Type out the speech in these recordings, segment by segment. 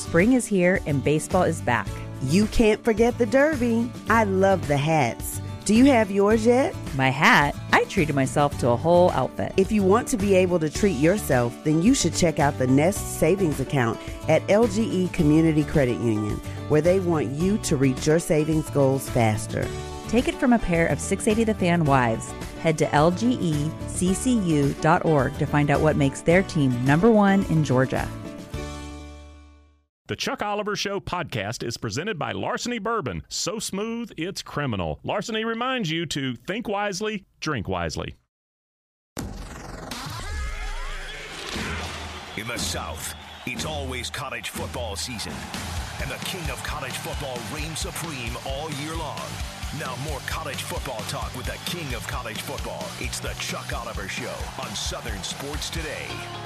Spring is here and baseball is back. You can't forget the Derby. I love the hats. Do you have yours yet? My hat? I treated myself to a whole outfit. If you want to be able to treat yourself, then you should check out the Nest Savings Account at LGE Community Credit Union, where they want you to reach your savings goals faster. Take it from a pair of 680 The Fan wives. Head to lgeccu.org to find out what makes their team #1 in Georgia. The Chuck Oliver Show podcast is presented by Larceny Bourbon. So smooth, it's criminal. Larceny reminds you to think wisely, drink wisely. In the South, it's always college football season, and the king of college football reigns supreme all year long. Now more college football talk with the king of college football. It's the Chuck Oliver Show on Southern Sports Today.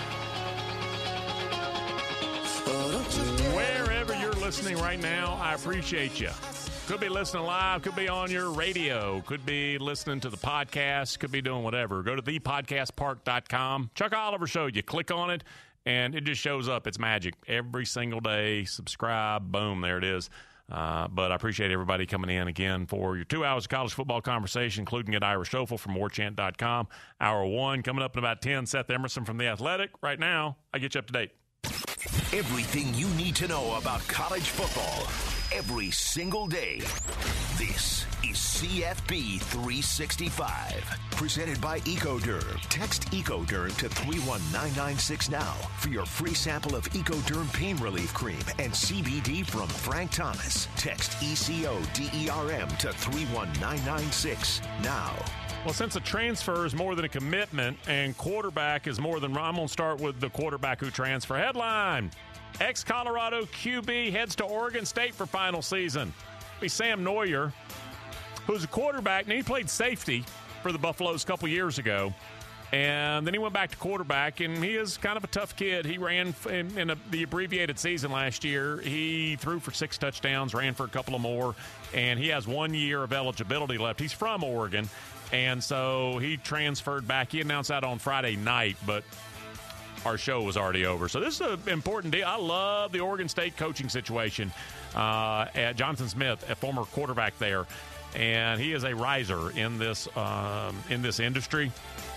Wherever you're listening right now, I appreciate you. Could be listening live, could be on your radio, could be listening to the podcast, could be doing whatever. Go to thepodcastpark.com. Chuck Oliver Show. You click on it, and it just shows up. It's magic. Every single day, subscribe, boom, there it is. But I appreciate everybody coming in again for your 2 hours of college football conversation, including at Ira Schofel from warchant.com. Hour 1 coming up in about 10. Seth Emerson from The Athletic. Right now, I get you up to date. Everything you need to know about college football every single day. This is CFB 365. Presented by Ecoderm. Text Ecoderm to 31996 now for your free sample of Ecoderm Pain Relief Cream and CBD from Frank Thomas. Text ECODERM to 31996 now. Well, since a transfer is more than a commitment and quarterback is more than – I'm going to start with the quarterback who transfer. Headline, ex-Colorado QB heads to Oregon State for final season. It'll be Sam Neuer, who's a quarterback, and he played safety for the Buffaloes a couple years ago. And then he went back to quarterback, and he is kind of a tough kid. He ran in the abbreviated season last year. He threw for 6 touchdowns, ran for a couple of more, and he has 1 year of eligibility left. He's from Oregon. And so he transferred back. He announced that on Friday night, but our show was already over. So this is an important deal. I love the Oregon State coaching situation at Jonathan Smith, a former quarterback there. And he is a riser in this industry.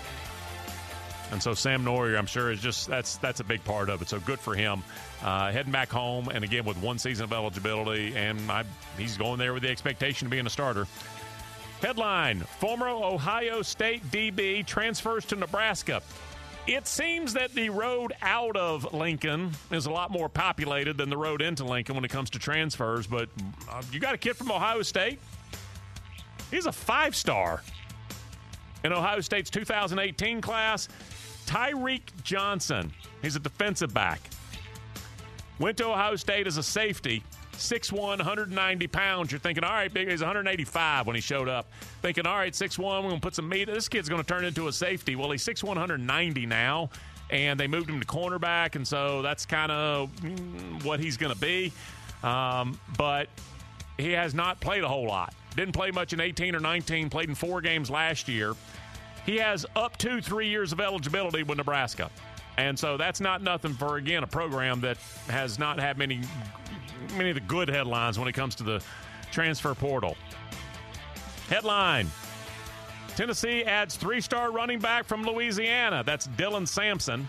And so Sam Neuer, I'm sure, is just that's a big part of it. So good for him. Heading back home, and again with 1 season of eligibility, and he's going there with the expectation of being a starter. Headline, former Ohio State DB transfers to Nebraska. It seems that the road out of Lincoln is a lot more populated than the road into Lincoln when it comes to transfers, but you got a kid from Ohio State? He's a 5-star in Ohio State's 2018 class. Tyreek Johnson, he's a defensive back. Went to Ohio State as a safety. 6'1", 190 pounds. You're thinking, all right, big. He's 185 when he showed up. Thinking, all right, 6'1", we're going to put some meat. This kid's going to turn into a safety. Well, he's 6'1", 190 now, and they moved him to cornerback, and so that's kind of what he's going to be. But he has not played a whole lot. Didn't play much in 18 or 19, played in 4 games last year. He has up to 3 years of eligibility with Nebraska. And so that's not nothing for, again, a program that has not had many of the good headlines when it comes to the transfer portal. Headline, Tennessee adds 3-star running back from Louisiana. That's Dylan Sampson.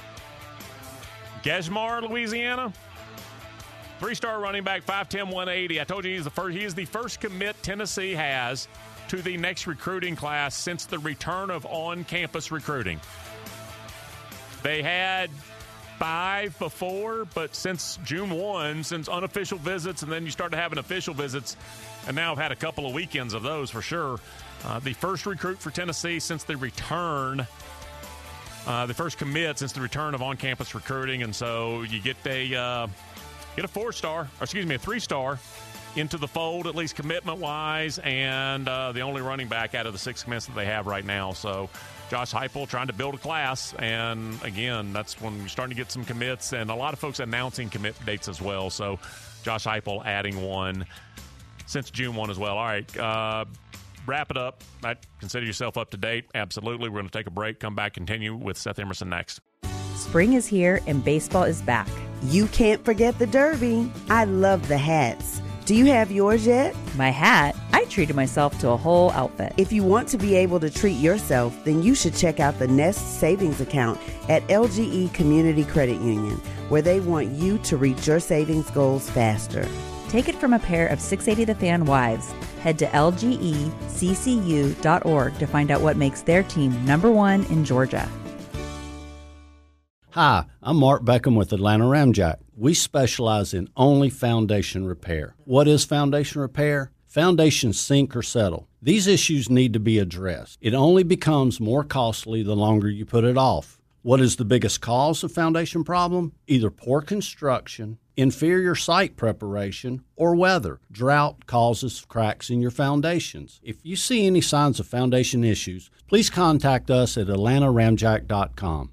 Gesmar, Louisiana. 3-star running back, 5'10", 180. I told you he is the first commit Tennessee has to the next recruiting class since the return of on-campus recruiting. They had 5 before, but since June 1, since unofficial visits, and then you started having official visits, and now I've had a couple of weekends of those for sure. The first recruit for Tennessee since the return, the first commit since the return of on-campus recruiting, and so you get a 4-star, or excuse me, a 3-star into the fold, at least commitment-wise, and the only running back out of the 6 commits that they have right now. So Josh Heupel trying to build a class, and again, that's when you're starting to get some commits, and a lot of folks announcing commit dates as well. So Josh Heupel adding one since June 1 as well. All right, wrap it up. Consider yourself up to date. Absolutely. We're going to take a break, come back, continue with Seth Emerson next. Spring is here and baseball is back. You can't forget the Derby. I love the hats. Do you have yours yet? My hat? I treated myself to a whole outfit. If you want to be able to treat yourself, then you should check out the Nest Savings Account at LGE Community Credit Union, where they want you to reach your savings goals faster. Take it from a pair of 680 The Fan wives. Head to lgeccu.org to find out what makes their team #1 in Georgia. Hi, I'm Mark Beckham with Atlanta Ramjack. We specialize in only foundation repair. What is foundation repair? Foundations sink or settle. These issues need to be addressed. It only becomes more costly the longer you put it off. What is the biggest cause of foundation problem? Either poor construction, inferior site preparation, or weather. Drought causes cracks in your foundations. If you see any signs of foundation issues, please contact us at atlantaramjack.com.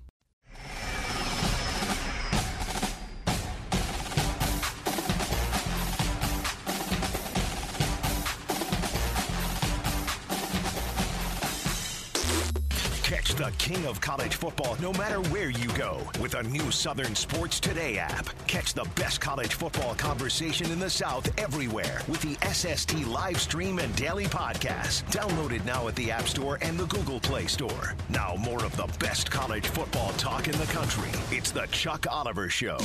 Catch the king of college football no matter where you go with a new Southern Sports Today app. Catch the best college football conversation in the South everywhere with the SST live stream and daily podcast. Download it now at the App Store and the Google Play Store. Now more of the best college football talk in the country. It's the Chuck Oliver Show.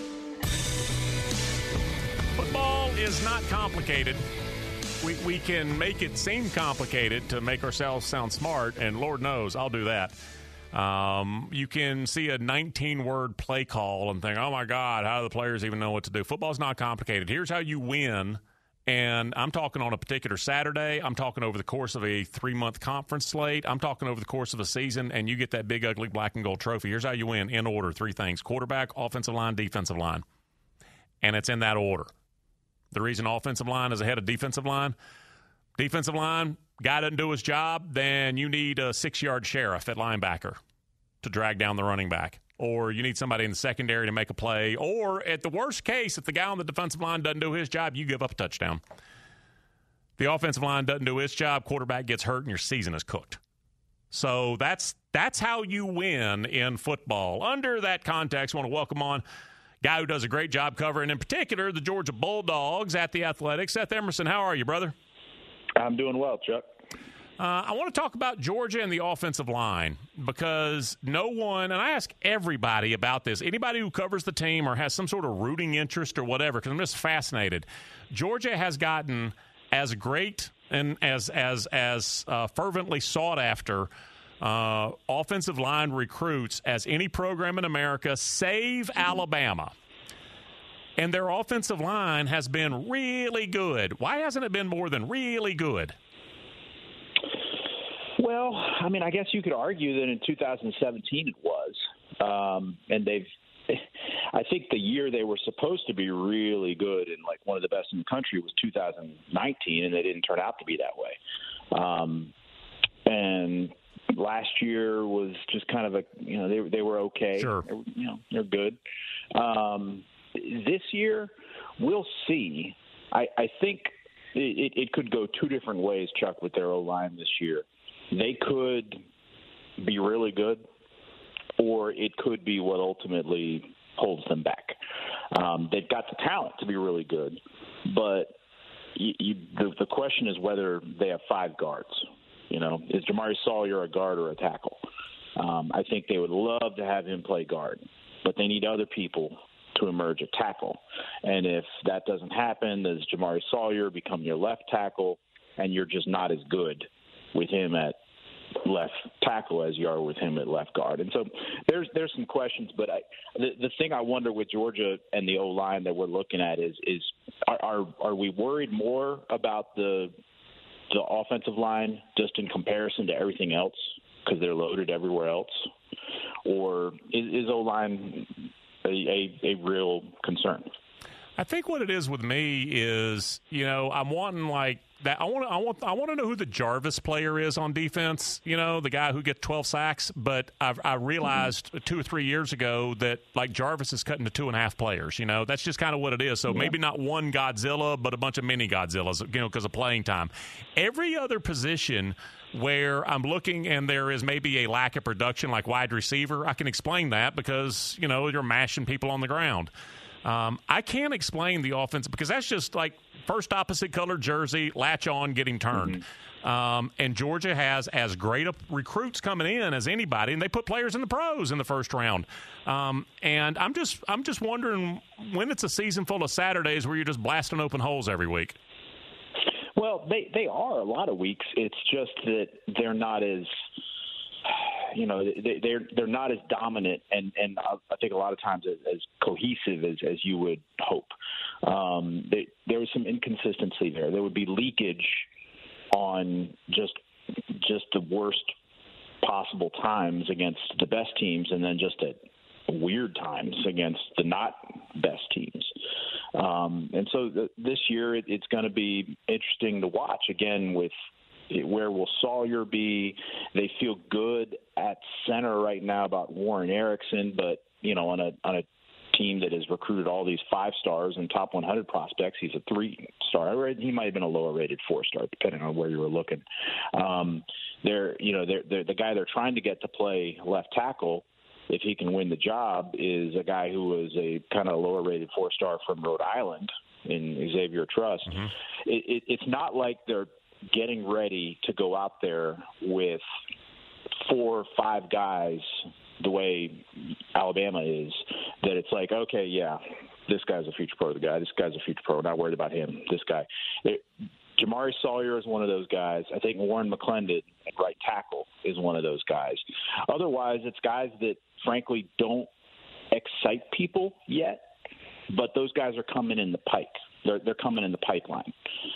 Football is not complicated. We can make it seem complicated to make ourselves sound smart, and Lord knows I'll do that. You can see a 19-word play call and think, oh, my God, how do the players even know what to do? Football's not complicated. Here's how you win, and I'm talking on a particular Saturday. I'm talking over the course of a 3-month conference slate. I'm talking over the course of a season, and you get that big, ugly black and gold trophy. Here's how you win in order, 3 things: quarterback, offensive line, defensive line. And it's in that order. The reason offensive line is ahead of defensive line, guy doesn't do his job, then you need a 6-yard sheriff at linebacker to drag down the running back. Or you need somebody in the secondary to make a play. Or at the worst case, if the guy on the defensive line doesn't do his job, you give up a touchdown. The offensive line doesn't do its job, quarterback gets hurt, and your season is cooked. So that's how you win in football. Under that context, I want to welcome on guy who does a great job covering, in particular, the Georgia Bulldogs at The Athletic. Seth Emerson, how are you, brother? I'm doing well, Chuck. I want to talk about Georgia and the offensive line because no one, and I ask everybody about this, anybody who covers the team or has some sort of rooting interest or whatever, because I'm just fascinated. Georgia has gotten as great and as fervently sought after offensive line recruits as any program in America, save Alabama. And their offensive line has been really good. Why hasn't it been more than really good? Well, I mean, I guess you could argue that in 2017 it was. And I think the year they were supposed to be really good and like one of the best in the country was 2019, and they didn't turn out to be that way. And last year was just kind of they were okay. Sure. They're good. This year, we'll see. I think it could go 2 different ways, Chuck, with their O-line this year. They could be really good, or it could be what ultimately holds them back. They've got the talent to be really good, but the question is whether they have 5 guards. Is Jamari Sawyer a guard or a tackle? I think they would love to have him play guard, but they need other people to emerge at tackle. And if that doesn't happen, does Jamari Sawyer become your left tackle, and you're just not as good with him at left tackle as you are with him at left guard? And so there's some questions, but the thing I wonder with Georgia and the O-line that we're looking at is are we worried more about the offensive line just in comparison to everything else because they're loaded everywhere else? Or is O-line a real concern? I think what it is with me is, I'm wanting like that. I want to know who the Jarvis player is on defense. The guy who gets 12 sacks. But I realized 2 or 3 years ago that like Jarvis is cutting to 2.5 players. That's just kind of what it is. So maybe not one Godzilla, but a bunch of mini Godzillas. Because of playing time. Every other position where I'm looking and there is maybe a lack of production like wide receiver. I can explain that because, you're mashing people on the ground. I can't explain the offense because that's just like first opposite colored jersey, latch on, getting turned. And Georgia has as great recruits coming in as anybody, and they put players in the pros in the first round. And I'm just wondering when it's a season full of Saturdays where you're just blasting open holes every week. Well, they are a lot of weeks. It's just that they're not as they're not as dominant and I think a lot of times as cohesive as you would hope. There was some inconsistency there. There would be leakage on just the worst possible times against the best teams, and then just at weird times against the not best teams. And so this year it's going to be interesting to watch again with where will Sawyer be. They feel good at center right now about Warren Erickson, but on a team that has recruited all these 5-stars and top 100 prospects, he's a 3-star. He might have been a lower rated 4-star, depending on where you were looking. They're the guy they're trying to get to play left tackle, if he can win the job, is a guy who was a kind of lower rated 4-star from Rhode Island in Xavier Truss. Mm-hmm. It's not like they're getting ready to go out there with 4 or 5 guys the way Alabama is, that it's like, okay, yeah, this guy's a future pro, this guy's a future pro, not worried about him, this guy. Jamari Sawyer is one of those guys. I think Warren McClendon at right tackle is one of those guys. Otherwise, it's guys that, frankly, don't excite people yet, but those guys are coming in the pike. They're coming in the pipeline.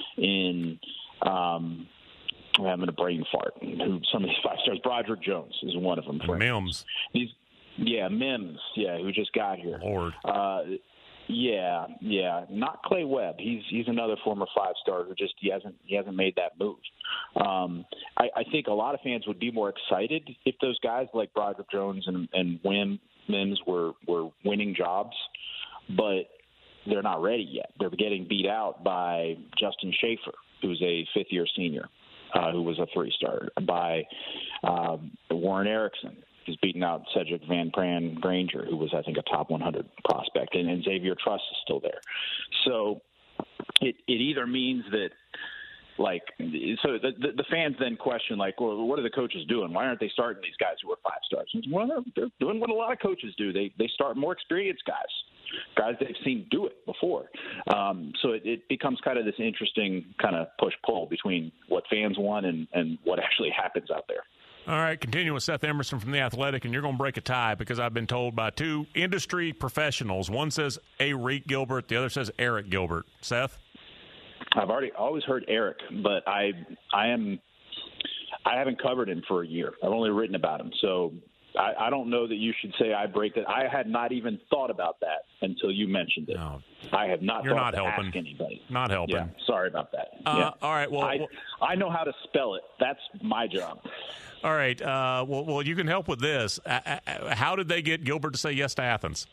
I'm having a brain fart. Some of these 5-stars. Broderick Jones is one of them. Mims. Mims. Yeah, who just got here. Lord. Yeah. Not Clay Webb. He's another former 5-star who just he hasn't made that move. I think a lot of fans would be more excited if those guys like Broderick Jones and Mims were winning jobs, but they're not ready yet. They're getting beat out by Justin Schaefer, who's a 5th-year senior, who was a 3-star, by Warren Erickson, who's beaten out Cedric Van Pran Granger, who was, I think, a top 100 prospect, and Xavier Truss is still there. So it either means that, so the fans then question, well, what are the coaches doing? Why aren't they starting these guys who are 5-stars? Well, they're doing what a lot of coaches do. They start more experienced guys they've seen do it before. So it becomes kind of this interesting kind of push-pull between what fans want and what actually happens out there. All right, continue with Seth Emerson from The Athletic, and you're going to break a tie because I've been told by 2 industry professionals. One says Reek Gilbert, the other says Eric Gilbert. Seth? I've always heard Eric, but I haven't covered him for a year. I've only written about him, so I don't know that you should say I break it. I had not even thought about that until you mentioned it. No. I have not You're thought not to helping. ask anybody. Not helping. Yeah, sorry about that. All right. Well, I know how to spell it. That's my job. All right. Well, you can help with this. How did they get Gilbert to say yes to Athens?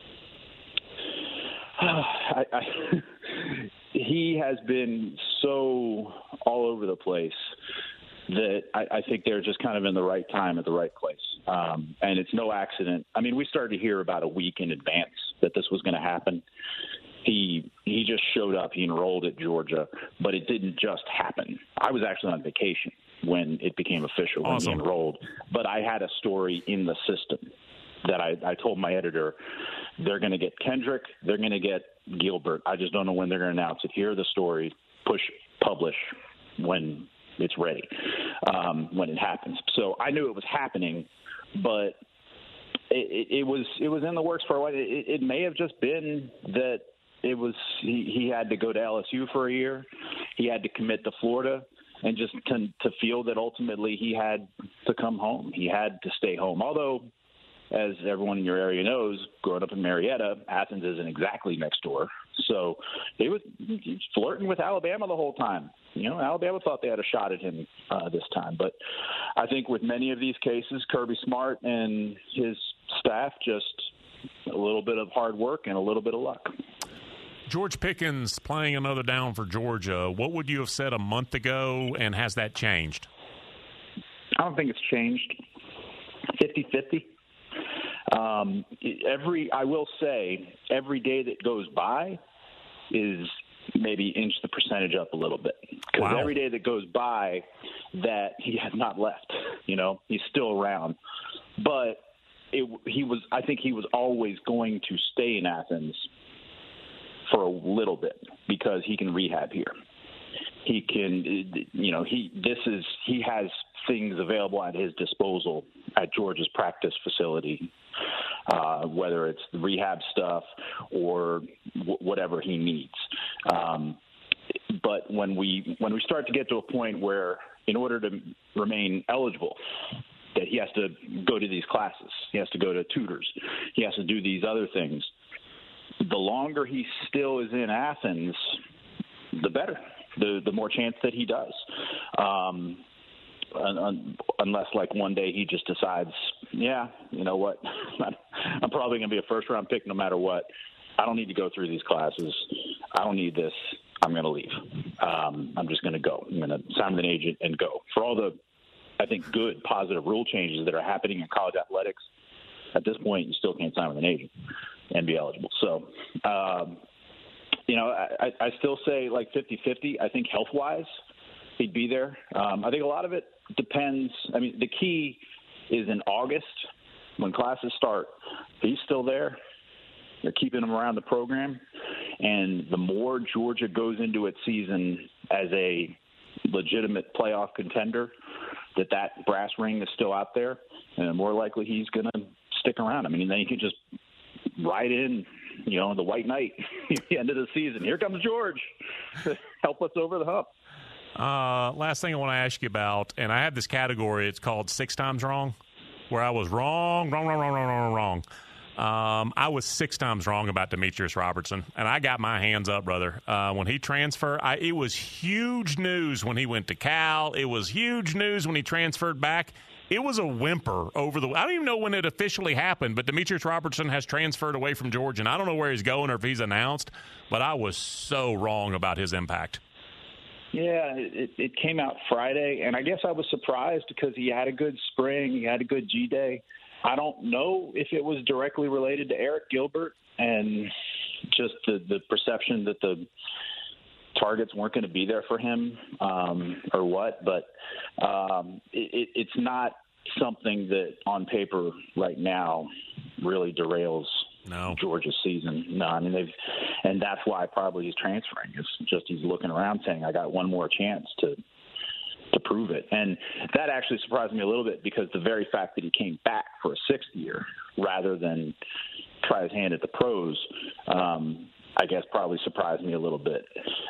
He has been so all over the place that I think they're just kind of in the right time at the right place. And it's no accident. I mean, we started to hear about a week in advance that this was going to happen. He just showed up. He enrolled at Georgia, but it didn't just happen. I was actually on vacation when it became official, when he enrolled. But I had a story in the system that I told my editor, they're going to get Kendrick, they're going to get Gilbert. I just don't know when they're going to announce it. Hear the story, publish when it's ready, when it happens. So I knew it was happening, but it was in the works for a while. It may have just been that it was he had to go to LSU for a year. He had to commit to Florida, and just to feel that ultimately he had to come home. He had to stay home. Although, as everyone in your area knows, growing up in Marietta, Athens isn't exactly next door. So he was flirting with Alabama the whole time. Alabama thought they had a shot at him this time. But I think with many of these cases, Kirby Smart and his staff, just a little bit of hard work and a little bit of luck. George Pickens playing another down for Georgia. What would you have said a month ago, and has that changed? I don't think it's changed. 50-50. I will say, every day that goes by is maybe inch the percentage up a little bit. Because every day that goes by that he has not left, he's still around. But I think he was always going to stay in Athens for a little bit because he can rehab here. He can, he has things available at his disposal at Georgia's practice facility, whether it's the rehab stuff or whatever he needs. But when we start to get to a point where, in order to remain eligible, that he has to go to these classes, he has to go to tutors, he has to do these other things, the longer he still is in Athens, the better. The more chance that he does. Unless, like, one day he just decides, you know what, I'm probably going to be a first-round pick no matter what. I don't need to go through these classes. I don't need this. I'm going to leave. I'm just going to go. I'm going to sign with an agent and go. For all the, I think, good, positive rule changes that are happening in college athletics, at this point you still can't sign with an agent and be eligible. So, I still say like 50-50. I think health-wise he'd be there. I think a lot of it depends. I mean, the key is in August when classes start. He's still there. They're keeping him around the program. And the more Georgia goes into its season as a legitimate playoff contender, that brass ring is still out there, and the more likely he's going to stick around. I mean, then you can just ride in, the white knight at the end of the season. Here comes George to help us over the hump. Last thing I want to ask you about, and I have this category, it's called 6 times wrong, where I was wrong. I was 6 times wrong about Demetrius Robertson, and I got my hands up, brother. When he transferred, it was huge news when he went to Cal. It was huge news when he transferred back. It was a whimper over I don't even know when it officially happened, but Demetrius Robertson has transferred away from Georgia, and I don't know where he's going or if he's announced, but I was so wrong about his impact. Yeah, it came out Friday, and I guess I was surprised because he had a good spring, he had a good G-Day. I don't know if it was directly related to Eric Gilbert and just the perception that the targets weren't going to be there for him or what, but it's not something that on paper right now really derails Georgia's season. No, I mean, and that's why probably he's transferring. It's just he's looking around saying, I got one more chance to prove it. And that actually surprised me a little bit because the very fact that he came back for a 6th year rather than try his hand at the pros, I guess probably surprised me a little bit.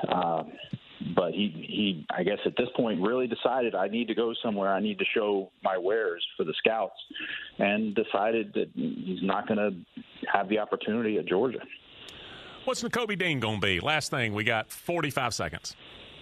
But he, I guess at this point, really decided I need to go somewhere. I need to show my wares for the scouts, and decided that he's not going to have the opportunity at Georgia. What's Nakobe Dean going to be? Last thing, we got 45 seconds.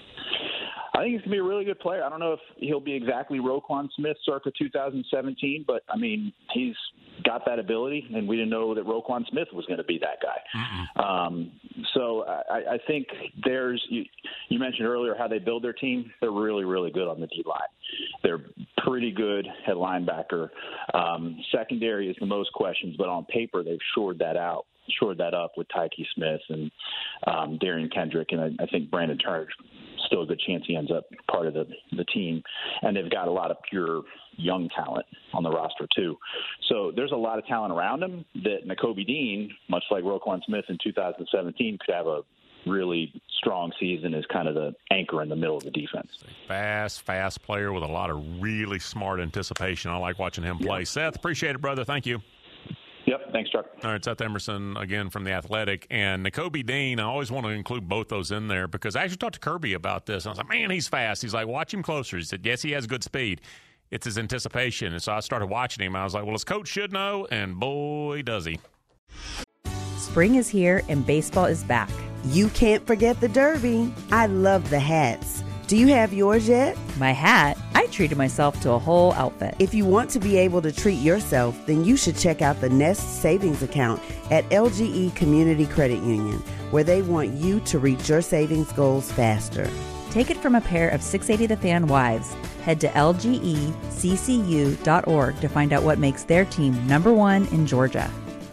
I think he's going to be a really good player. I don't know if he'll be exactly Roquan Smith circa 2017, but, I mean, he's got that ability, and we didn't know that Roquan Smith was going to be that guy. So I think you mentioned earlier how they build their team. They're really, really good on the D-line. They're pretty good at linebacker. Secondary is the most questions, but on paper they've shored that up with Tyke Smith and Darian Kendrick, and I think Brandon Turner still a good chance he ends up part of the team. And they've got a lot of pure young talent on the roster too. So there's a lot of talent around him that Nakobe Dean, much like Roquan Smith in 2017, could have a really strong season as kind of the anchor in the middle of the defense. Fast player with a lot of really smart anticipation. I like watching him play. Yep. Seth, appreciate it, brother. Thank you. Yep. Thanks, Chuck. All right, Seth Emerson again from The Athletic. And Nakobe Dean, I always want to include both those in there because I actually talked to Kirby about this. I was like, man, he's fast. He's like, watch him closer. He said, yes, he has good speed. It's his anticipation. And so I started watching him. I was like, well, his coach should know, and boy, does he. Spring is here and baseball is back. You can't forget the Derby. I love the hats. Do you have yours yet? My hat? I treated myself to a whole outfit. If you want to be able to treat yourself, then you should check out the Nest Savings Account at LGE Community Credit Union, where they want you to reach your savings goals faster. Take it from a pair of 680 The Fan wives, Head to lgeccu.org to find out what makes their team #1 in Georgia.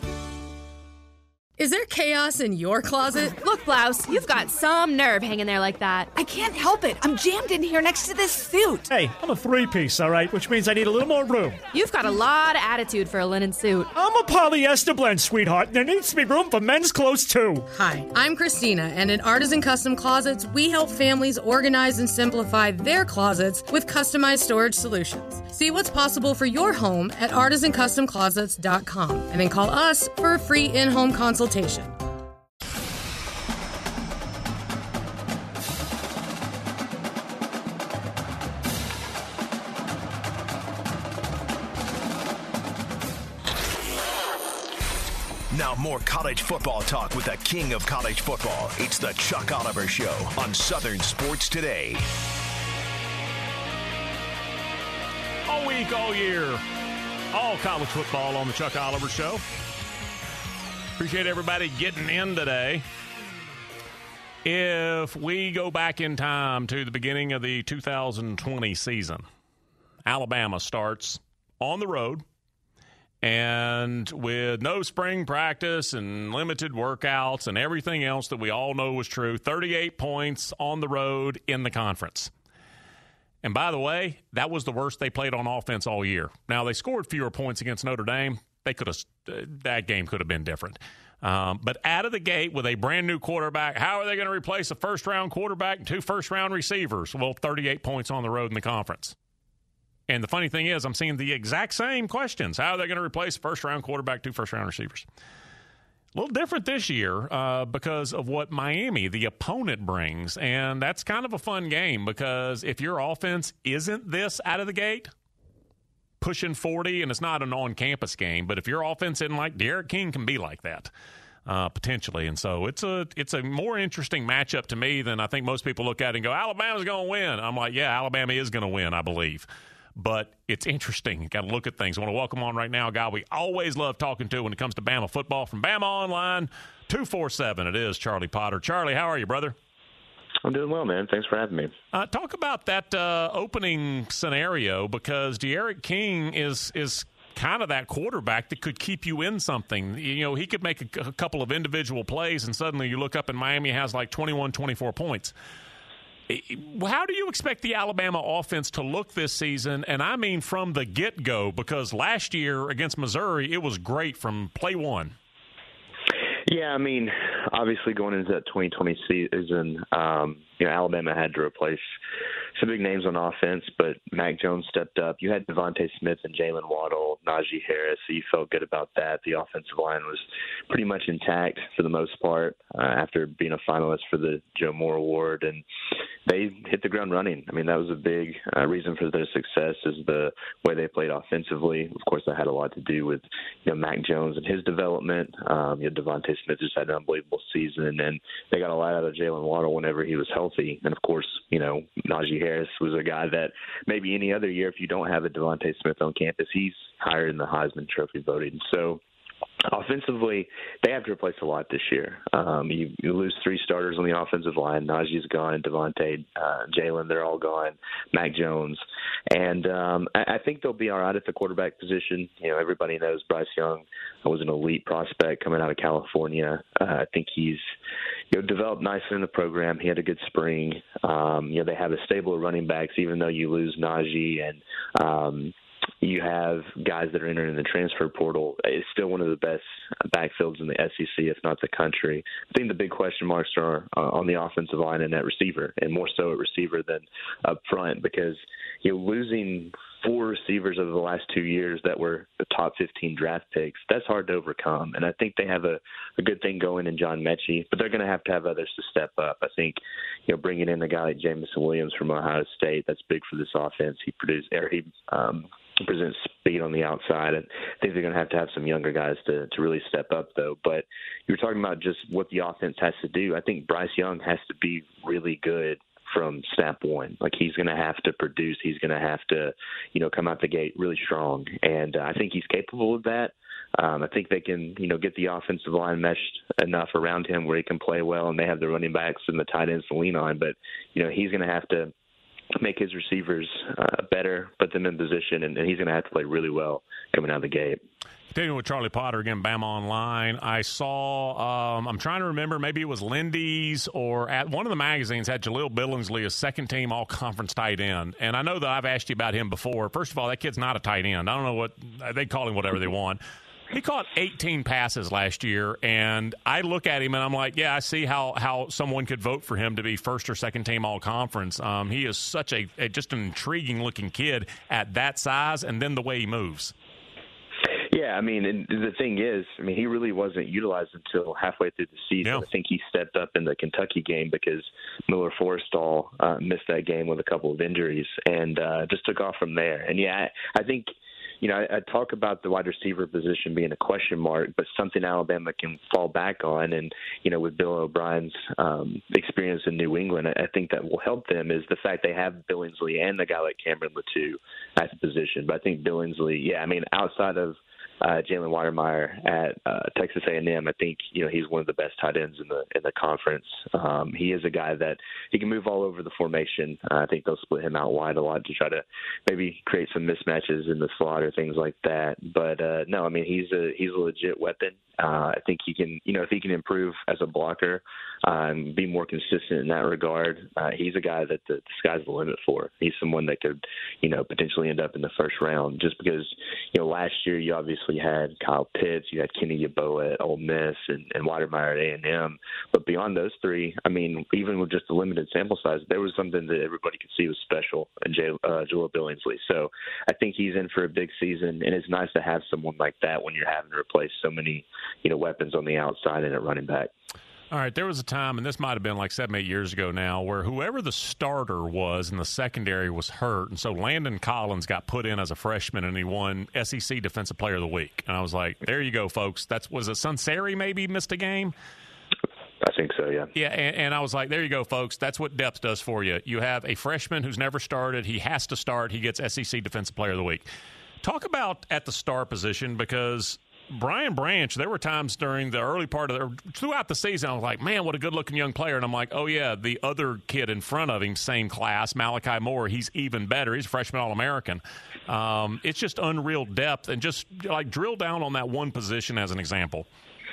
Is there chaos in your closet? Look, Blouse, you've got some nerve hanging there like that. I can't help it. I'm jammed in here next to this suit. Hey, I'm a 3-piece, all right, which means I need a little more room. You've got a lot of attitude for a linen suit. I'm a polyester blend, sweetheart, and there needs to be room for men's clothes, too. Hi, I'm Christina, and at Artisan Custom Closets, we help families organize and simplify their closets with customized storage solutions. See what's possible for your home at artisancustomclosets.com, and then call us for a free in-home consultation. Now more college football talk with the king of college football. It's the Chuck Oliver Show on Southern Sports Today. All week, all year, all college football on the Chuck Oliver Show. Appreciate everybody getting in today. If we go back in time to the beginning of the 2020 season, Alabama starts on the road and with no spring practice and limited workouts and everything else that we all know was true, 38 points on the road in the conference. And by the way, that was the worst they played on offense all year. Now, they scored fewer points against Notre Dame. They could have that game could have been different. But out of the gate with a brand-new quarterback, how are they going to replace a first-round quarterback and 2 first-round receivers? Well, 38 points on the road in the conference. And the funny thing is, I'm seeing the exact same questions. How are they going to replace a first-round quarterback, 2 first-round receivers? A little different this year because of what Miami, the opponent, brings. And that's kind of a fun game because if your offense isn't this out of the gate, pushing 40, and it's not an on-campus game, but if your offense isn't like D'Eriq King can be like that, potentially. And so it's a more interesting matchup to me than I think most people look at it and go, Alabama's going to win. I'm like, yeah, Alabama is going to win, I believe. But it's interesting. Got to look at things. I want to welcome on right now a guy we always love talking to when it comes to Bama football from Bama Online 247. It is Charlie Potter. Charlie, how are you, brother? I'm doing well, man. Thanks for having me. Talk about that opening scenario because D'Eriq King is kind of that quarterback that could keep you in something. You know, he could make a couple of individual plays, and suddenly you look up and Miami has like 21, 24 points. How do you expect the Alabama offense to look this season? And I mean from the get-go, because last year against Missouri, it was great from play one. Yeah, I mean, obviously going into that 2020 season, Alabama had to replace some big names on offense, but Mac Jones stepped up. You had Devontae Smith and Jalen Waddle, Najee Harris, so you felt good about that. The offensive line was pretty much intact for the most part after being a finalist for the Joe Moore Award, and they hit the ground running. I mean, that was a big reason for their success is the way they played offensively. Of course, that had a lot to do with Mac Jones and his development. Devontae Smith just had an unbelievable season, and they got a lot out of Jalen Waddle whenever he was healthy. And, of course, Najee Harris was a guy that maybe any other year, if you don't have a Devontae Smith on campus, he's higher in the Heisman Trophy voting. So offensively, they have to replace a lot this year. You lose 3 starters on the offensive line. Najee's gone, Devontae, Jalen, they're all gone, Mac Jones. And I think they'll be all right at the quarterback position. Everybody knows Bryce Young was an elite prospect coming out of California. I think he's developed nicely in the program. He had a good spring. They have a stable of running backs, even though you lose Najee and you have guys that are entering the transfer portal. It's still one of the best backfields in the SEC, if not the country. I think the big question marks are on the offensive line and at receiver, and more so at receiver than up front, because losing 4 receivers over the last 2 years that were the top 15 draft picks, that's hard to overcome. And I think they have a good thing going in John Mechie, but they're going to have others to step up. I think, bringing in a guy like Jameson Williams from Ohio State, that's big for this offense. He presents speed on the outside. And I think they're going to have some younger guys to really step up, though. But you were talking about just what the offense has to do. I think Bryce Young has to be really good from snap one. Like, he's going to have to produce. He's going to have to, come out the gate really strong. And I think he's capable of that. I think they can, get the offensive line meshed enough around him where he can play well, and they have the running backs and the tight ends to lean on. But, he's going to have to make his receivers better, put them in position, and he's going to have to play really well coming out of the gate. Continuing with Charlie Potter, again, Bama Online, I saw, I'm trying to remember, maybe it was Lindy's or at one of the magazines had Jaleel Billingsley as second-team all-conference tight end. And I know that I've asked you about him before. First of all, that kid's not a tight end. I don't know what – they call him whatever they want. He caught 18 passes last year, and I look at him and I'm like, yeah, I see how someone could vote for him to be first or second team all-conference. He is such just an intriguing-looking kid at that size, and then the way he moves. Yeah, I mean, and the thing is, he really wasn't utilized until halfway through the season. Yeah. I think he stepped up in the Kentucky game because Miller Forrestall missed that game with a couple of injuries and just took off from there. And, yeah, I think – I talk about the wide receiver position being a question mark, but something Alabama can fall back on. And, with Bill O'Brien's experience in New England, I think that will help them is the fact they have Billingsley and the guy like Cameron Latou at the position. But I think Billingsley, outside of Jalen Wydermyer at Texas A&M, I think he's one of the best tight ends in the conference. He is a guy that he can move all over the formation. I think they'll split him out wide a lot to try to maybe create some mismatches in the slot or things like that. But no, he's a legit weapon. I think he can, if he can improve as a blocker and be more consistent in that regard, he's a guy that the sky's the limit for. He's someone that could, potentially end up in the first round just because, last year you obviously had Kyle Pitts, you had Kenny Yeboah at Ole Miss and Wydermyer at A&M. But beyond those three, even with just a limited sample size, there was something that everybody could see was special in Jaleel Billingsley. So I think he's in for a big season, and it's nice to have someone like that when you're having to replace so many weapons on the outside and at running back. All right, there was a time, and this might have been like 7-8 years ago now, where whoever the starter was in the secondary was hurt, and so Landon Collins got put in as a freshman, and he won SEC Defensive Player of the Week. And I was like, there you go, folks. Was it Sunseri maybe missed a game? I think so, yeah. Yeah, and I was like, there you go, folks. That's what depth does for you. You have a freshman who's never started. He has to start. He gets SEC Defensive Player of the Week. Talk about at the star position, because Brian Branch, there were times during the early part of throughout the season, I was like, man, what a good-looking young player. And I'm like, oh, yeah, the other kid in front of him, same class, Malachi Moore, he's even better. He's a freshman All-American. It's just unreal depth. And just, drill down on that one position as an example.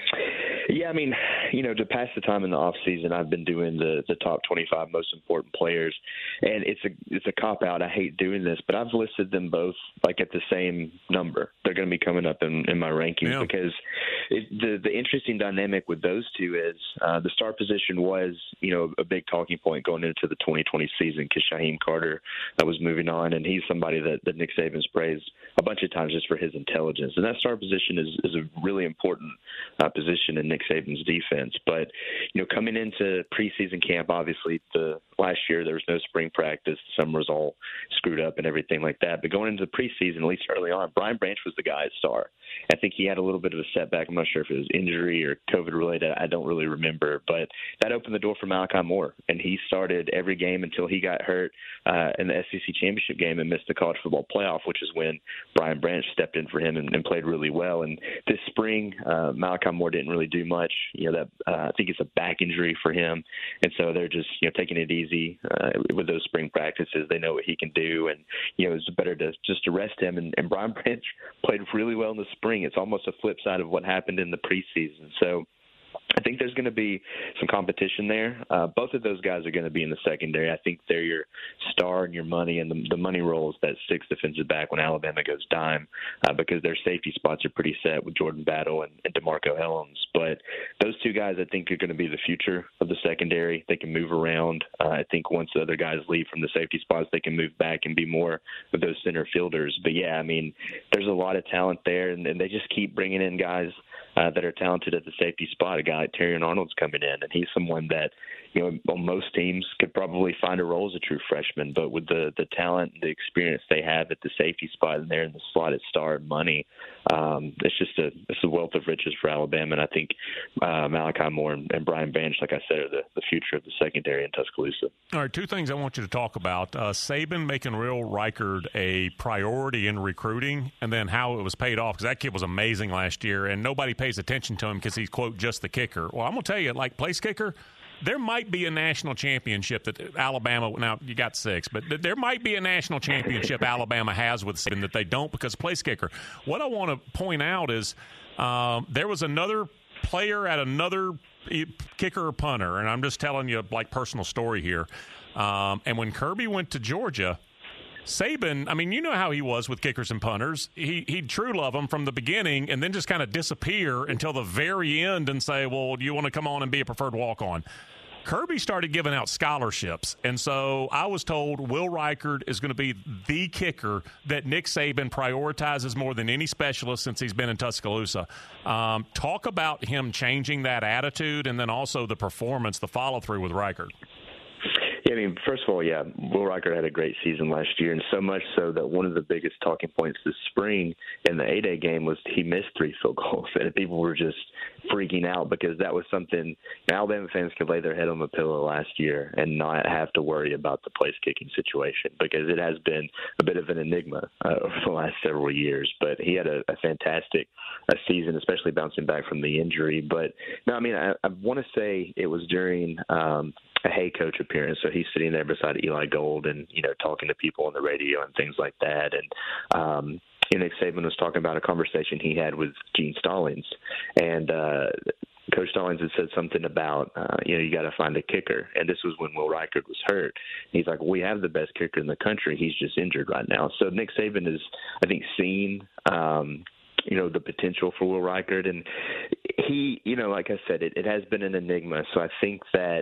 Yeah, to pass the time in the off season, I've been doing the top 25 most important players, and it's a cop out. I hate doing this, but I've listed them both at the same number. They're going to be coming up in my rankings because the interesting dynamic with those two is the star position was a big talking point going into the 2020 season because Shaheem Carter was moving on, and he's somebody that Nick Saban's praised a bunch of times just for his intelligence, and that star position is a really important position in Nick Saban's defense. But, coming into preseason camp, obviously the last year there was no spring practice. The summer was all screwed up and everything like that. But going into the preseason, at least early on, Brian Branch was the guy at star. I think he had a little bit of a setback. I'm not sure if it was injury or COVID-related. I don't really remember. But that opened the door for Malachi Moore, and he started every game until he got hurt in the SEC championship game and missed the college football playoff, which is when Brian Branch stepped in for him and played really well. And this spring, Malachi Moore didn't really do much. I think it's a back injury for him, and so they're just taking it easy with those spring practices. They know what he can do, and it's better to just rest him. And Brian Branch played really well in the spring. It's almost a flip side of what happened in the preseason. So I think there's going to be some competition there. Both of those guys are going to be in the secondary. I think they're your star and your money, and the money rolls that sixth defensive back when Alabama goes dime because their safety spots are pretty set with Jordan Battle and DeMarco Hellams. But those two guys I think are going to be the future of the secondary. They can move around. I think once the other guys leave from the safety spots, they can move back and be more of those center fielders. But, yeah, there's a lot of talent there, and they just keep bringing in guys that are talented at the safety spot. A guy like Terrion Arnold's coming in, and he's someone that, on most teams could probably find a role as a true freshman. But with the talent and the experience they have at the safety spot and there in the slot at star and money, it's a wealth of riches for Alabama. And I think Malachi Moore and Brian Branch, like I said, are the future of the secondary in Tuscaloosa. All right, two things I want you to talk about. Saban making Will Reichard a priority in recruiting, and then how it was paid off, because that kid was amazing last year, and nobody pays attention to him because he's, quote, just the kicker. Well, I'm going to tell you, place kicker, there might be a national championship that Alabama – now, you got 6, but there might be a national championship Alabama has with Saban that they don't because place kicker. What I want to point out is there was another player at another kicker or punter, and I'm just telling you like personal story here. And when Kirby went to Georgia – Saban, I mean, you know how he was with kickers and punters. He'd true love them from the beginning and then just kind of disappear until the very end and say, well, do you want to come on and be a preferred walk-on? Kirby started giving out scholarships, and so I was told Will Reichard is going to be the kicker that Nick Saban prioritizes more than any specialist since he's been in Tuscaloosa. Talk about him changing that attitude and then also the performance, the follow-through with Reichard. Yeah, I mean, first of all, yeah, Will Reichard had a great season last year, and so much so that one of the biggest talking points this spring in the A-Day game was he missed 3 field goals, and people were just freaking out because that was something Alabama fans could lay their head on the pillow last year and not have to worry about the place-kicking situation because it has been a bit of an enigma over the last several years. But he had a fantastic season, especially bouncing back from the injury. But, no, I mean, I want to say it was during a Hey Coach appearance. So he's sitting there beside Eli Gold and, talking to people on the radio and things like that. And, Nick Saban was talking about a conversation he had with Gene Stallings. And Coach Stallings had said something about, you got to find a kicker. And this was when Will Reichard was hurt. He's like, we have the best kicker in the country. He's just injured right now. So Nick Saban is, I think, seen the potential for Will Reichard. And he, like I said, it has been an enigma. So I think that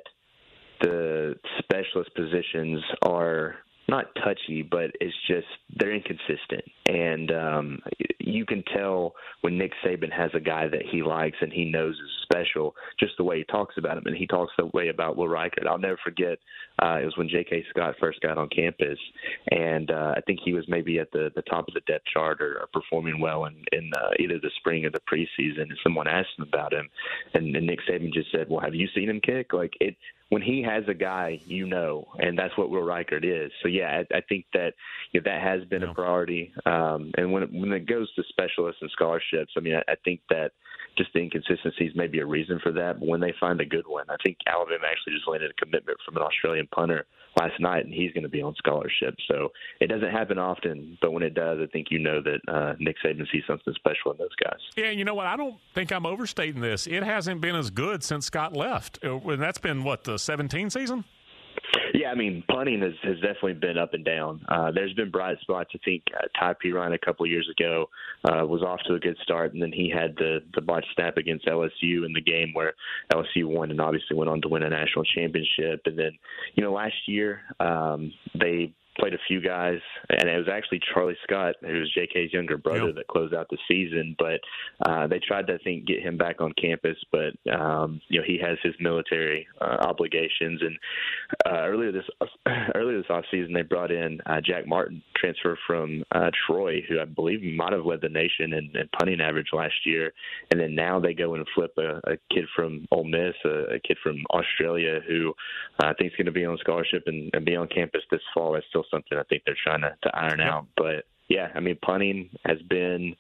the specialist positions are not touchy, but it's just they're inconsistent. And you can tell when Nick Saban has a guy that he likes and he knows is special, just the way he talks about him. And he talks the way about Will Reichard. I'll never forget, it was when J.K. Scott first got on campus, and I think he was maybe at the top of the depth chart or performing well in either the spring or the preseason, and someone asked him about him, and Nick Saban just said, well, have you seen him kick? When he has a guy, and that's what Will Reichard is. So, yeah, I think that that has been a priority. And when it goes to specialists and scholarships, I mean, I think that just the inconsistencies may be a reason for that. But when they find a good one, I think Alabama actually just landed a commitment from an Australian punter last night, and he's going to be on scholarship. So it doesn't happen often, but when it does, I think that Nick Saban sees something special in those guys. Yeah, you know what? I don't think I'm overstating this. It hasn't been as good since Scott left. That's been, the 17 season? Yeah, I mean, punting has definitely been up and down. There's been bright spots. I think Ty Perine a couple of years ago was off to a good start, and then he had the botched snap against LSU in the game where LSU won and obviously went on to win a national championship. And then, last year they played a few guys, and it was actually Charlie Scott, who was JK's younger brother, that closed out the season. But they tried to, I think, get him back on campus, but he has his military obligations. And earlier this offseason, they brought in Jack Martin, transfer from Troy, who I believe might have led the nation in punting average last year. And then now they go and flip a kid from Ole Miss, a kid from Australia, who I think is going to be on scholarship and be on campus this fall. That's still something I think they're trying to iron out. But, yeah, I mean, punting has been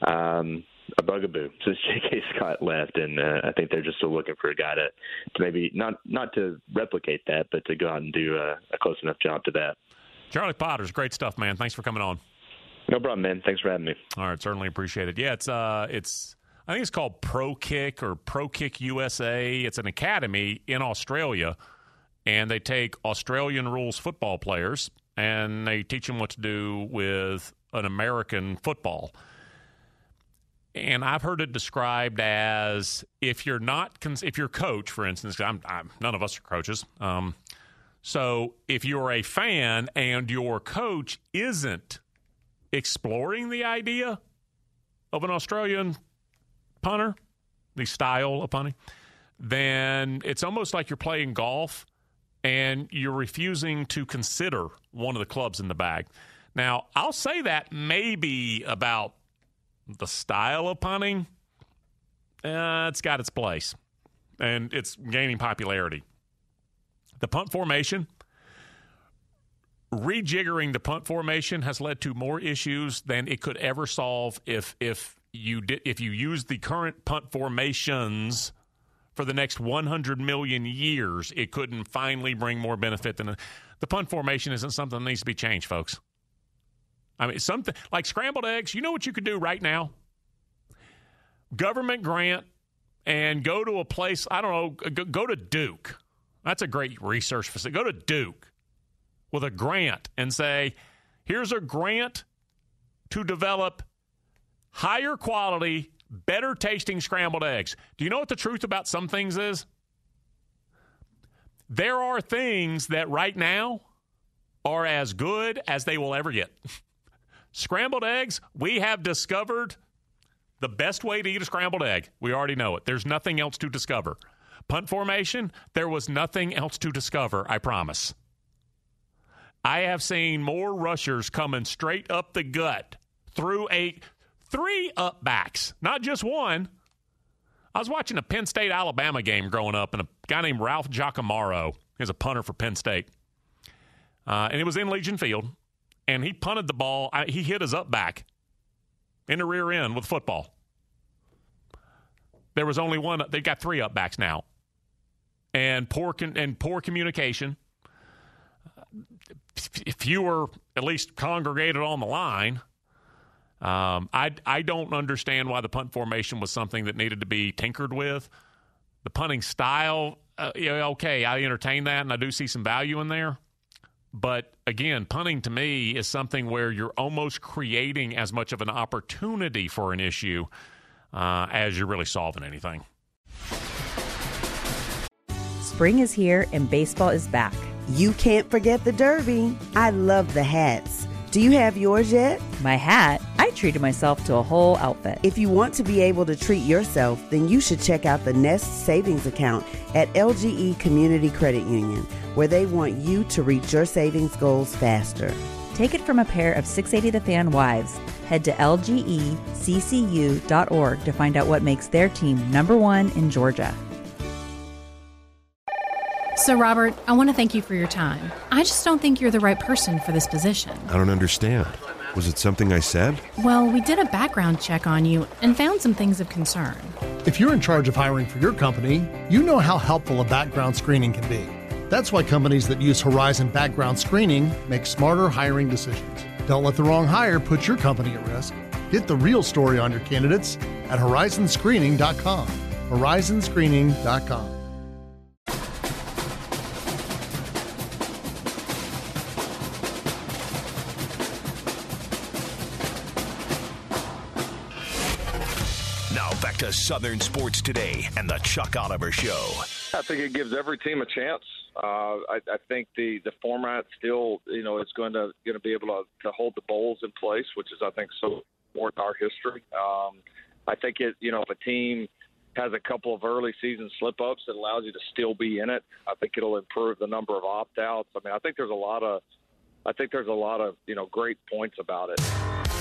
a bugaboo since J.K. Scott left, and I think they're just still looking for a guy to maybe not to replicate that, but to go out and do a close enough job to that. Charlie Potters, great stuff, man. Thanks for coming on. No problem, man. Thanks for having me. All right, certainly appreciate it. Yeah, it's I think it's called Pro Kick or Pro Kick USA. It's an academy in Australia, and they take Australian rules football players and they teach them what to do with an American football. And I've heard it described as if you're coach, for instance, none of us are coaches. So if you're a fan and your coach isn't exploring the idea of an Australian punter, the style of punting, then it's almost like you're playing golf and you're refusing to consider one of the clubs in the bag. Now, I'll say that maybe about the style of punting. It's got its place, and it's gaining popularity. The punt formation, rejiggering the punt formation has led to more issues than it could ever solve if you use the current punt formations for the next 100 million years, it couldn't finally bring more benefit than the punt formation isn't something that needs to be changed, folks. I mean, something like scrambled eggs, you know what you could do right now? Government grant and go to a place, I don't know, go to Duke. That's a great research facility. Go to Duke with a grant and say, here's a grant to develop higher quality, better tasting scrambled eggs. Do you know what the truth about some things is? There are things that right now are as good as they will ever get. Scrambled eggs, we have discovered the best way to eat a scrambled egg. We already know it. There's nothing else to discover. Punt formation, there was nothing else to discover, I promise. I have seen more rushers coming straight up the gut through 3 up backs, not just one. I was watching a Penn State-Alabama game growing up, and a guy named Ralph Giacomarro is a punter for Penn State. And it was in Legion Field, and he punted the ball. He hit his up back in the rear end with football. There was only one. They've got 3 up backs now. And poor communication. If you were at least congregated on the line, I don't understand why the punt formation was something that needed to be tinkered with. The punting style, okay, I entertain that, and I do see some value in there. But, again, punting to me is something where you're almost creating as much of an opportunity for an issue as you're really solving anything. Spring is here and baseball is back. You can't forget the Derby. I love the hats. Do you have yours yet? My hat? I treated myself to a whole outfit. If you want to be able to treat yourself, then you should check out the Nest Savings Account at LGE Community Credit Union, where they want you to reach your savings goals faster. Take it from a pair of 680 The Fan wives. Head to lgeccu.org to find out what makes their team #1 in Georgia. So, Robert, I want to thank you for your time. I just don't think you're the right person for this position. I don't understand. Was it something I said? Well, we did a background check on you and found some things of concern. If you're in charge of hiring for your company, you know how helpful a background screening can be. That's why companies that use Horizon Background Screening make smarter hiring decisions. Don't let the wrong hire put your company at risk. Get the real story on your candidates at horizonscreening.com. horizonscreening.com. To Southern Sports Today and the Chuck Oliver Show. I think it gives every team a chance. I think the format still, is going to be able to hold the bowls in place, which is, I think, so important in our history. I think if a team has a couple of early season slip-ups that allows you to still be in it, I think it'll improve the number of opt-outs. I mean, I think there's a lot of great points about it.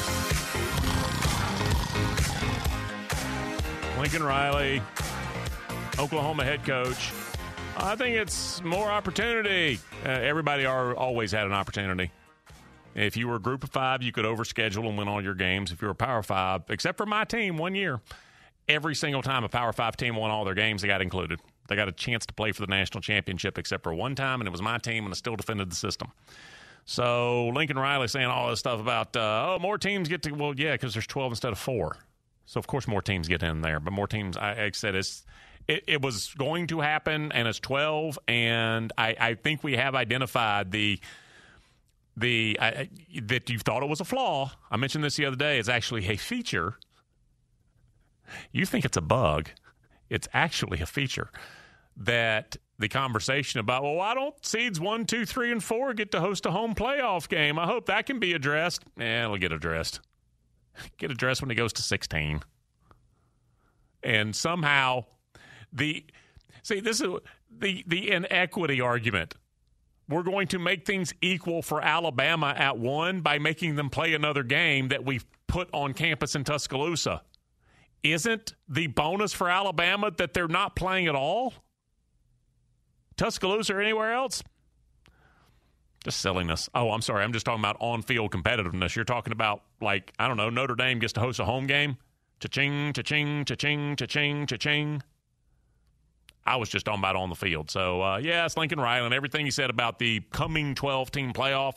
Lincoln Riley, Oklahoma head coach. I think it's more opportunity. Everybody always had an opportunity. If you were a group of 5, you could overschedule and win all your games. If you were a Power 5, except for my team one year, every single time a Power 5 team won all their games, they got included. They got a chance to play for the national championship except for one time, and it was my team, and I still defended the system. So Lincoln Riley saying all this stuff about, more teams get to – well, yeah, because there's 12 instead of 4. So, of course, more teams get in there. But more teams, I said, it was going to happen, and it's 12. And I think we have identified that you thought it was a flaw. I mentioned this the other day. It's actually a feature. You think it's a bug. It's actually a feature that the conversation about, well, why don't seeds 1, 2, 3, and 4 get to host a home playoff game? I hope that can be addressed. It'll get addressed. Get addressed when it goes to 16. And somehow this is the inequity argument. We're going to make things equal for Alabama at 1 by making them play another game that we've put on campus in Tuscaloosa. Isn't the bonus for Alabama that they're not playing at all? Tuscaloosa or anywhere else? Just silliness. Oh, I'm sorry. I'm just talking about on-field competitiveness. You're talking about, like, I don't know, Notre Dame gets to host a home game. Cha-ching, cha-ching, cha-ching, cha-ching, cha-ching. I was just talking about on the field. So, yes, Lincoln Riley, and everything he said about the coming 12-team playoff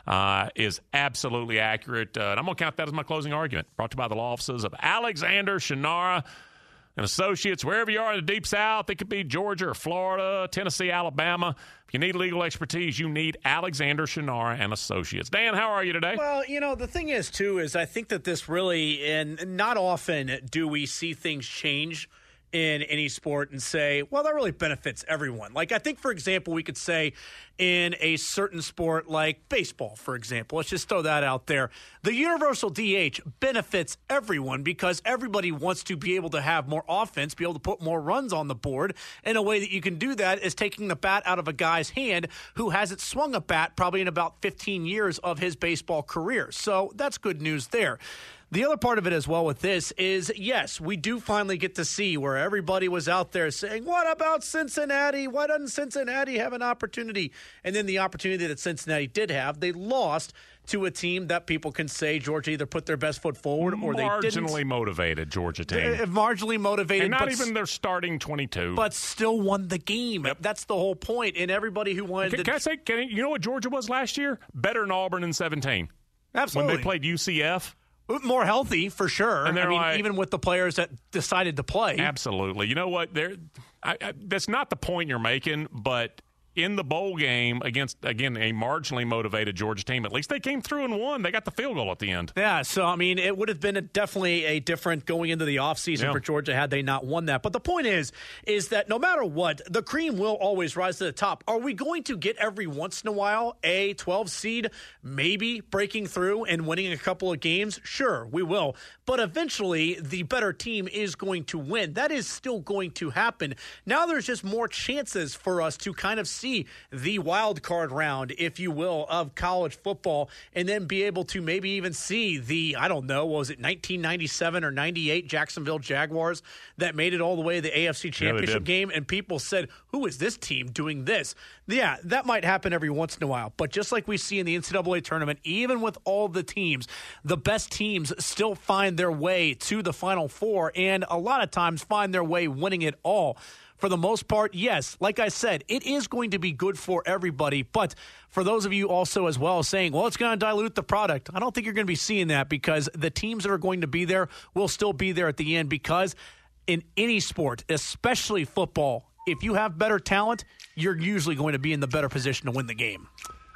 is absolutely accurate. And I'm going to count that as my closing argument. Brought to you by the law offices of Alexander Shannara and Associates. Wherever you are in the Deep South, it could be Georgia or Florida, Tennessee, Alabama. If you need legal expertise, you need Alexander Shannara and Associates. Dan, how are you today? Well, the thing is, too, is I think that this really, and not often do we see things change in any sport and say, well, that really benefits everyone. Like, I think, for example, we could say in a certain sport like baseball, for example, let's just throw that out there. The universal DH benefits everyone because everybody wants to be able to have more offense, be able to put more runs on the board. And a way that you can do that is taking the bat out of a guy's hand who hasn't swung a bat probably in about 15 years of his baseball career. So that's good news there. The other part of it as well with this is, yes, we do finally get to see where everybody was out there saying, what about Cincinnati? Why doesn't Cincinnati have an opportunity? And then the opportunity that Cincinnati did have, they lost to a team that people can say Georgia either put their best foot forward or they didn't. Marginally motivated Georgia team. Marginally motivated. And not even their starting 22. But still won the game. Yep. That's the whole point. And everybody who wanted Can I say, you know what Georgia was last year? Better than Auburn in 17. Absolutely. When they played UCF. More healthy, for sure. And even with the players that decided to play. Absolutely. You know what? That's not the point you're making, but in the bowl game against, again, a marginally motivated Georgia team, at least they came through and won. They got the field goal at the end. Yeah, so, it would have been definitely a different going into the offseason for Georgia had they not won that. But the point is that no matter what, the cream will always rise to the top. Are we going to get every once in a while a 12 seed maybe breaking through and winning a couple of games? Sure, we will. But eventually, the better team is going to win. That is still going to happen. Now there's just more chances for us to kind of see the wild card round, if you will, of college football, and then be able to maybe even see the, I don't know, was it 1997 or 98 Jacksonville Jaguars that made it all the way to the AFC Championship game, and people said, who is this team doing this? Yeah, that might happen every once in a while, but just like we see in the NCAA tournament, even with all the teams, the best teams still find their way to the Final Four, and a lot of times find their way winning it all. For the most part, yes, like I said, it is going to be good for everybody. But for those of you also as well saying, well, it's going to dilute the product, I don't think you're going to be seeing that because the teams that are going to be there will still be there at the end because in any sport, especially football, if you have better talent, you're usually going to be in the better position to win the game.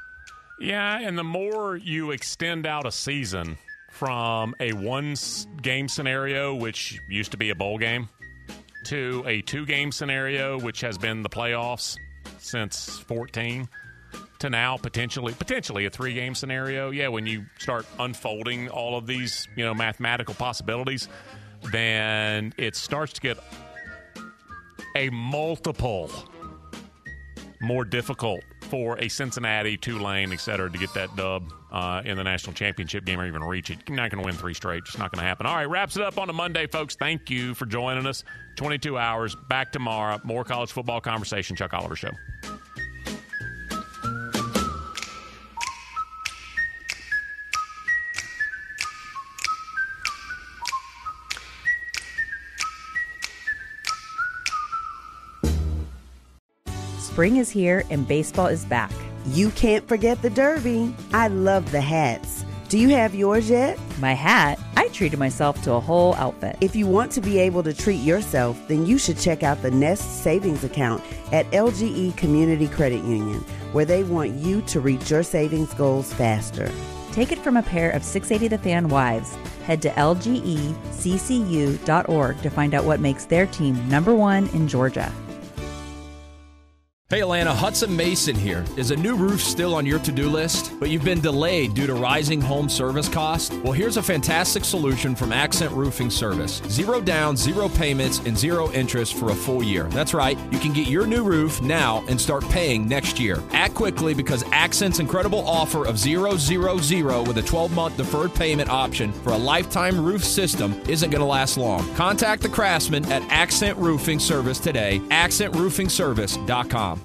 Yeah, and the more you extend out a season from a one-game scenario, which used to be a bowl game, to a two-game scenario, which has been the playoffs since 14, to now potentially a three-game scenario. Yeah, when you start unfolding all of these, mathematical possibilities, then it starts to get a multiple more difficult for a Cincinnati, Tulane, et cetera, to get that dub in the national championship game or even reach it. You're not going to win three straight. Just not going to happen. All right, wraps it up on a Monday, folks. Thank you for joining us. 22 hours. Back tomorrow. More college football conversation. Chuck Oliver Show. Spring is here and baseball is back. You can't forget the Derby. I love the hats. Do you have yours yet? My hat? I treated myself to a whole outfit. If you want to be able to treat yourself, then you should check out the Nest Savings Account at LGE Community Credit Union, where they want you to reach your savings goals faster. Take it from a pair of 680 The Fan wives. Head to lgeccu.org to find out what makes their team #1 in Georgia. Hey Atlanta, Hudson Mason here. Is a new roof still on your to-do list, but you've been delayed due to rising home service costs? Well, here's a fantastic solution from Accent Roofing Service. 0 down, 0 payments, and 0 interest for a full year. That's right, you can get your new roof now and start paying next year. Act quickly because Accent's incredible offer of 000 with a 12-month deferred payment option for a lifetime roof system isn't going to last long. Contact the craftsman at Accent Roofing Service today, accentroofingservice.com.